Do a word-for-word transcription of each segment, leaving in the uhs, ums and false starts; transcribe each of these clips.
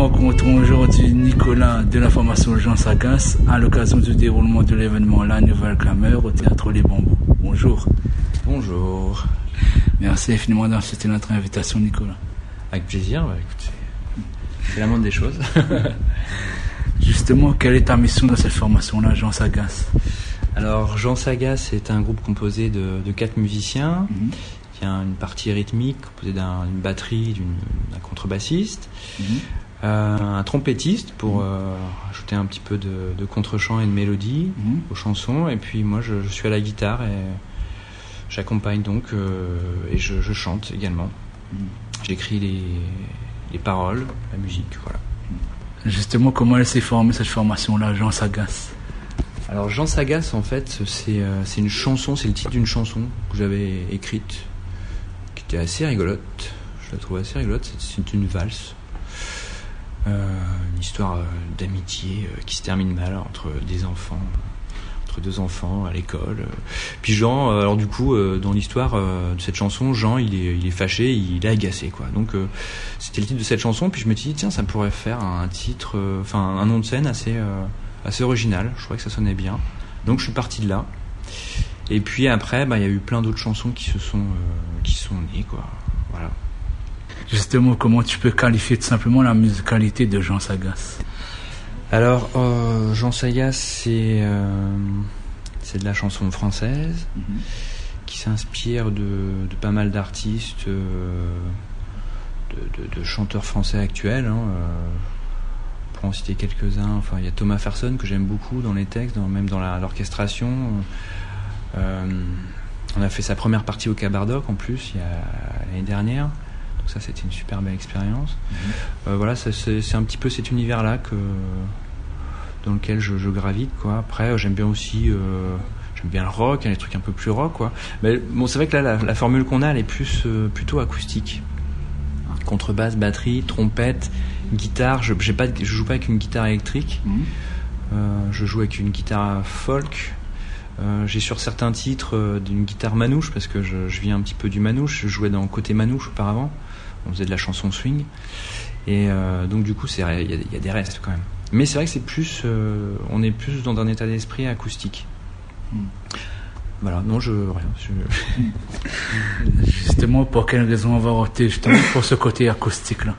rencontrons aujourd'hui Nicolas de la formation Jean Sagas à l'occasion du déroulement de l'événement La Nouvelle Clameur au Théâtre Les Bambous. Bonjour. Bonjour. Merci infiniment d'accepter notre invitation, Nicolas. Avec plaisir, bah, écoute, c'est, c'est la moindre des choses. Justement, quelle est ta mission dans cette formation-là, Jean Sagas? Alors, Jean Sagas est un groupe composé de, de quatre musiciens. Mm-hmm. Il y a une partie rythmique composée d'un, d'une batterie, d'une, d'un contrebassiste, mm-hmm. euh, un trompettiste pour mm-hmm. euh, ajouter un petit peu de, de contre-chant et de mélodie mm-hmm. aux chansons. Et puis moi, je, je suis à la guitare et j'accompagne donc euh, et je, je chante également. Mm-hmm. J'écris les, les paroles, la musique, voilà. Justement, comment elle s'est formée cette formation-là, Jean Sagas? Alors Jean Sagas, en fait, c'est, euh, c'est une chanson, c'est le titre d'une chanson que j'avais écrite, qui était assez rigolote. Je la trouve assez rigolote. C'est, c'est une valse, euh, une histoire euh, d'amitié euh, qui se termine mal entre des enfants, entre deux enfants à l'école. Puis Jean, euh, alors du coup, euh, dans l'histoire euh, de cette chanson, Jean, il est, il est fâché, il est agacé, quoi. Donc euh, c'était le titre de cette chanson. Puis je me suis dit, tiens, ça pourrait faire un titre, enfin euh, un nom de scène assez. Euh, assez original, je trouvais que ça sonnait bien, donc je suis parti de là. Et puis après, bah, y a eu plein d'autres chansons qui se sont euh, qui sont nées, quoi. Voilà. Justement, comment tu peux qualifier tout simplement la musicalité de Jean Sagas? Alors euh, Jean Sagas, c'est euh, c'est de la chanson française mm-hmm. qui s'inspire de, de pas mal d'artistes, euh, de, de, de chanteurs français actuels, hein, euh, pour en citer quelques-uns. Enfin, il y a Thomas Ferson que j'aime beaucoup dans les textes, dans, même dans la, l'orchestration. Euh, on a fait sa première partie au Cabardoc en plus il y a, l'année dernière. Donc ça, c'était une super belle expérience. Mmh. Euh, voilà, ça, c'est, c'est un petit peu cet univers-là que, dans lequel je, je gravite, quoi. Après, j'aime bien aussi, euh, j'aime bien le rock, hein, les trucs un peu plus rock, quoi. Mais bon, c'est vrai que là, la, la formule qu'on a, elle est plus euh, plutôt acoustique. Contrebasse, batterie, trompette, guitare. Je, j'ai pas, je joue pas avec une guitare électrique. Mmh. Euh, je joue avec une guitare folk. Euh, j'ai sur certains titres euh, d'une guitare manouche parce que je, je viens un petit peu du manouche. Je jouais dans côté manouche auparavant. On faisait de la chanson swing. Et euh, donc du coup, c'est il y, y a des restes quand même. Mais c'est vrai que c'est plus, euh, on est plus dans un état d'esprit acoustique. Mmh. Voilà, non, je rien. Je... Justement, pour quelle raison avoir opté justement pour ce côté acoustique-là?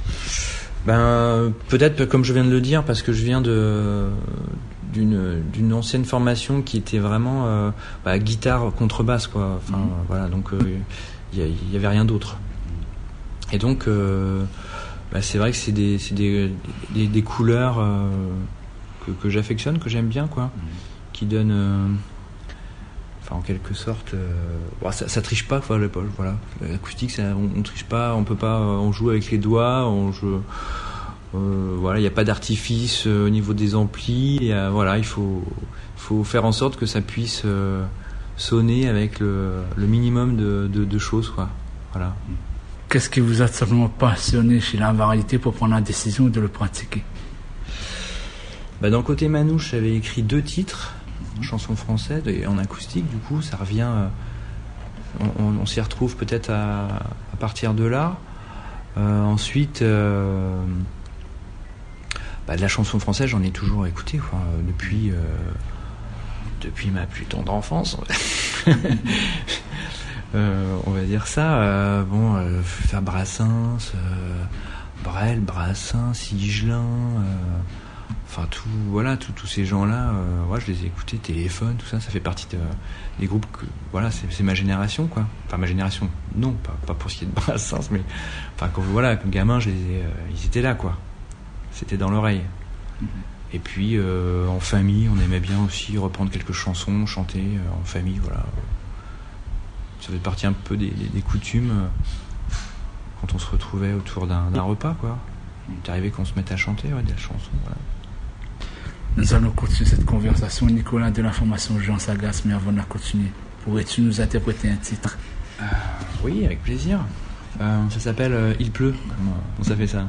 Ben, peut-être comme je viens de le dire, parce que je viens de d'une d'une ancienne formation qui était vraiment euh, bah, guitare contrebasse, quoi. Enfin, mmh. voilà, donc il euh, y, y avait rien d'autre. Et donc, euh, bah, c'est vrai que c'est des c'est des des, des couleurs euh, que que j'affectionne, que j'aime bien, quoi, mmh. qui donnent. Euh, en quelque sorte, euh, bon, ça, ça triche pas, quoi. Voilà, l'acoustique, ça, on, on triche pas, on peut pas, on joue avec les doigts, on joue, euh, voilà, il y a pas d'artifice euh, au niveau des amplis, et, euh, voilà, il faut, faut faire en sorte que ça puisse euh, sonner avec le, le minimum de, de, de choses, quoi. Voilà. Qu'est-ce qui vous a simplement passionné chez la variété pour prendre la décision de le pratiquer? Bah, dans le côté manouche, j'avais écrit deux titres. Chanson française et en acoustique, du coup ça revient, euh, on, on, on s'y retrouve peut-être à, à partir de là. Euh, ensuite euh, bah, de la chanson française, j'en ai toujours écouté, quoi, depuis euh, depuis ma plus tendre enfance. euh, on va dire ça. Euh, bon, euh, faire Brassens, euh, Brel, Brassens, Sigelin. Euh, Enfin, tout, voilà, tous ces gens-là, euh, ouais, je les ai écoutés, Téléphone, tout ça, ça fait partie de, des groupes que, voilà, c'est, c'est ma génération, quoi. Enfin, ma génération, non, pas, pas pour ce qui est de Brassens, mais, enfin, quand, voilà, comme gamin, je les ai, euh, ils étaient là, quoi. C'était dans l'oreille. Mm-hmm. Et puis, euh, en famille, on aimait bien aussi reprendre quelques chansons, chanter euh, en famille, voilà. Ça fait partie un peu des, des, des coutumes euh, quand on se retrouvait autour d'un, d'un repas, quoi. Il est arrivé qu'on se mette à chanter, ouais, des chansons, voilà. Nous allons continuer cette conversation, Nicolas de la formation Jean Sagas, mais avant de la continuer, pourrais-tu nous interpréter un titre? euh, Oui, avec plaisir. Euh, ça s'appelle euh, Il pleut. Comment ça fait ça?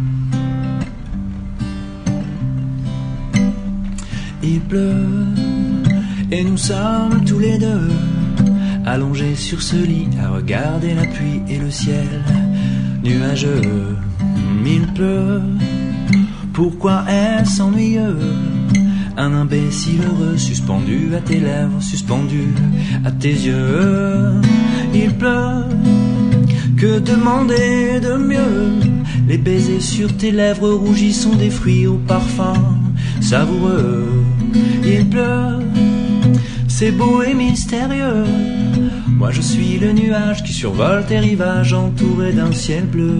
Il pleut et nous sommes tous les deux allongés sur ce lit à regarder la pluie et le ciel nuageux. Il pleut Pourquoi est-ce ennuyeux? Un imbécile heureux suspendu à tes lèvres, suspendu à tes yeux. Il pleut, que demander de mieux? Les baisers sur tes lèvres rougies sont des fruits au parfum savoureux. Il pleut, c'est beau et mystérieux. Moi je suis le nuage qui survole tes rivages entouré d'un ciel bleu.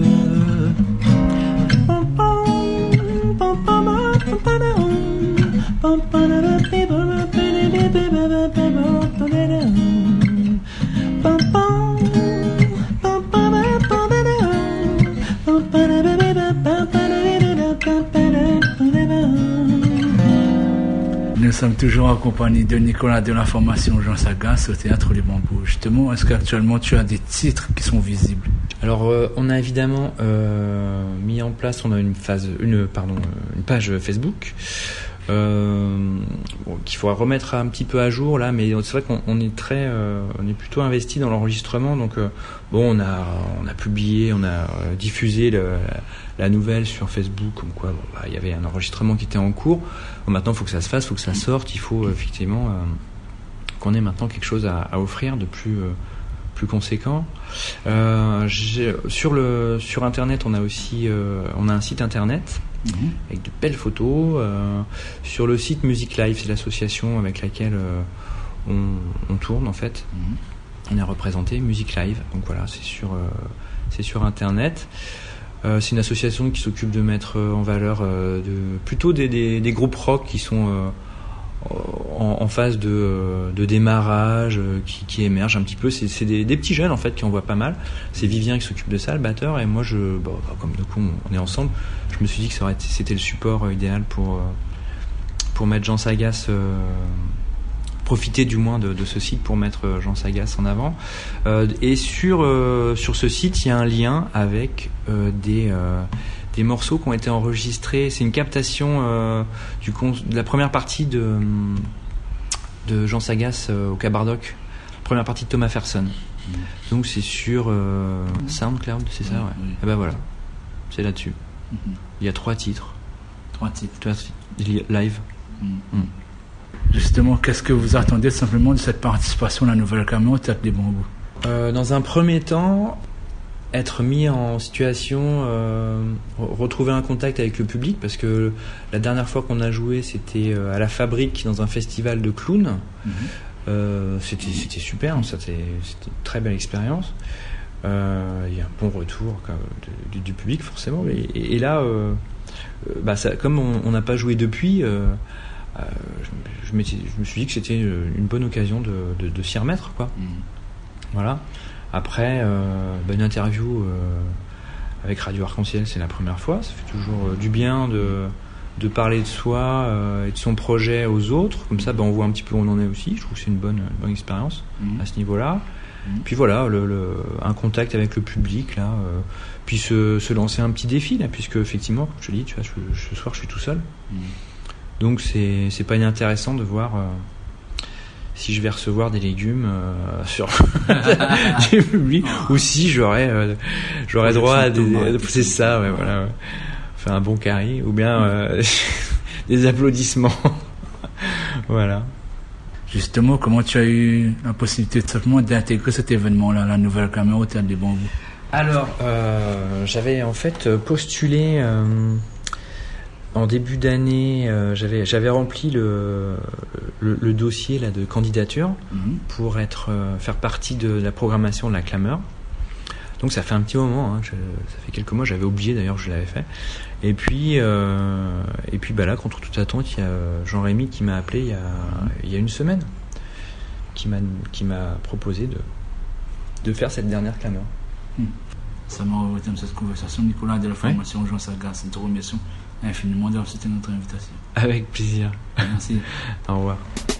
Nous sommes toujours en compagnie de Nicolas de la formation Jean Sagas au Théâtre Les Bambous. Justement, est-ce qu'actuellement tu as des titres qui sont visibles? Alors, euh, on a évidemment euh, mis en place, on a une phase, une pardon, une page Facebook euh, bon, qu'il faudra remettre un petit peu à jour là, mais c'est vrai qu'on on est très, euh, on est plutôt investi dans l'enregistrement. Donc, euh, bon, on a, on a publié, on a euh, diffusé le, la, la nouvelle sur Facebook, comme quoi, bon, bah, il y avait un enregistrement qui était en cours. Bon, maintenant, il faut que ça se fasse, il faut que ça sorte. Il faut euh, effectivement euh, qu'on ait maintenant quelque chose à, à offrir de plus. Euh, plus conséquent. Euh, j'ai, sur le sur internet, on a aussi euh, on a un site internet mmh. avec de belles photos. Euh, sur le site Music Live, c'est l'association avec laquelle euh, on, on tourne en fait. Mmh. On est représenté Music Live. Donc voilà, c'est sur euh, c'est sur internet. Euh, c'est une association qui s'occupe de mettre en valeur euh, de plutôt des, des des groupes rock qui sont euh, En, en phase de, de démarrage, qui, qui émerge un petit peu. C'est, c'est des, des petits jeunes en fait qui en voient pas mal. C'est Vivien qui s'occupe de ça, le batteur, et moi je, bon, comme du coup on est ensemble, je me suis dit que ça aurait été, c'était le support idéal pour pour mettre Jean Sagas, euh, profiter du moins de, de ce site pour mettre Jean Sagas en avant. Euh, et sur euh, sur ce site, il y a un lien avec euh, des euh, des morceaux qui ont été enregistrés. C'est une captation euh, du con- de la première partie de, de Jean Sagas euh, au Cabardoc, première partie de Thomas Ferson. Mmh. Donc c'est sur euh, SoundCloud, c'est ça, ouais. Oui. Et ben voilà, c'est là-dessus. Mmh. Il y a trois titres. Trois titres. Trois titres live. Mmh. Mmh. Justement, qu'est-ce que vous attendez simplement de cette participation à la Nouvelle Caméra au Théâtre des Bambous? euh, Dans un premier temps, être mis en situation, euh, retrouver un contact avec le public, parce que la dernière fois qu'on a joué, c'était à la Fabrique dans un festival de clowns. Mmh. Euh, c'était, c'était super, hein, c'était, c'était une très belle expérience. Euh, il y a un bon retour quoi, du, du public forcément. Et, et, et là, euh, bah ça, comme on n'a pas joué depuis, euh, euh, je, je, je me suis dit que c'était une bonne occasion de, de, de s'y remettre, quoi. Mmh. Voilà. Après, euh, bah une interview euh, avec Radio Arc-en-Ciel, c'est la première fois. Ça fait toujours euh, du bien de, de parler de soi euh, et de son projet aux autres. Comme ça, bah, on voit un petit peu où on en est aussi. Je trouve que c'est une bonne, une bonne expérience mmh. à ce niveau-là. Mmh. Puis voilà, le, le, un contact avec le public, là. Euh, puis se, se lancer un petit défi, là, puisque effectivement, comme je te dis, tu vois, je, ce soir, je suis tout seul. Mmh. Donc, c'est, c'est pas inintéressant de voir... Euh, si je vais recevoir des légumes euh, sur du public, ou si j'aurais euh, j'aurais droit à des, c'est ça, ouais, voilà, ouais. Faire un bon carré, ou bien euh, des applaudissements. Voilà. Justement, comment tu as eu la possibilité de simplement d'intégrer cet événement-là, la Nouvelle Caméra au Théâtre des Bambous? Alors, euh, j'avais en fait postulé. Euh, En début d'année, euh, j'avais j'avais rempli le le, le dossier là de candidature mmh. pour être euh, faire partie de la programmation de la Clameur. Donc ça fait un petit moment, hein, je, ça fait quelques mois, j'avais oublié d'ailleurs que je l'avais fait. Et puis euh, et puis bah là, contre toute attente, il y a Jean-Rémy qui m'a appelé il y a mmh. il y a une semaine, qui m'a qui m'a proposé de de faire cette dernière Clameur. Mmh. Ça m'a remis cette conversation, Nicolas de la formation ouais. Jean Sagas. Nous te remercions infiniment d'avoir accepté notre invitation. Avec plaisir. Merci. Au revoir.